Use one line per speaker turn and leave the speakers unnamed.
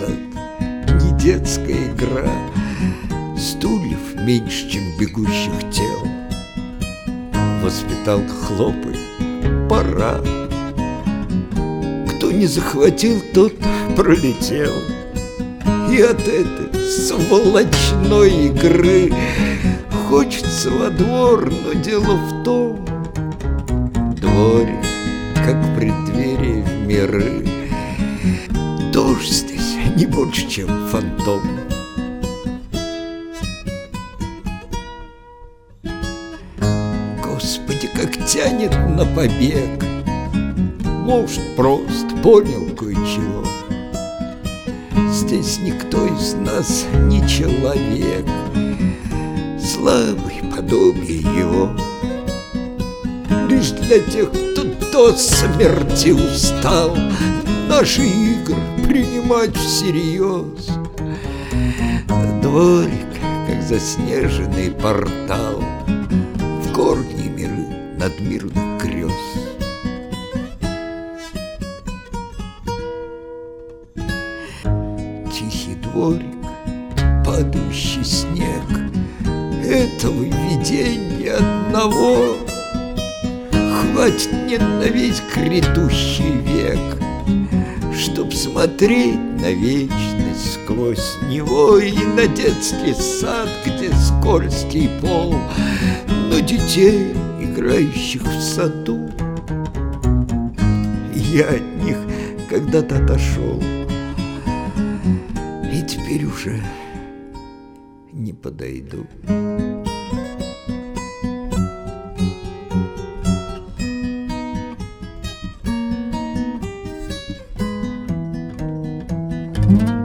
сад, не детская игра. Стульев меньше, чем бегущих тел. Воспиталка хлопает, пора. Кто не захватил, тот пролетел. И от этой сволочной игры хочется во двор, но дело в том, дворик, как преддверие в миры. Дождь здесь не больше, чем фантом. Господи, как тянет на побег. Может, просто понял кое-чего. Здесь никто из нас не человек, слабый подобие его. Лишь для тех, кто до смерти устал наши игры принимать всерьез. Дворик, как заснеженный портал в горние миры надмирных грез. Тихий дворик, падающий снег, этого видения одного хватит мне на весь грядущий век, чтоб смотреть на вечность сквозь него и на детский сад, где скользкий пол, на детей, играющих в саду. Я от них когда-то отошел и теперь уже не подойду.
Thank you.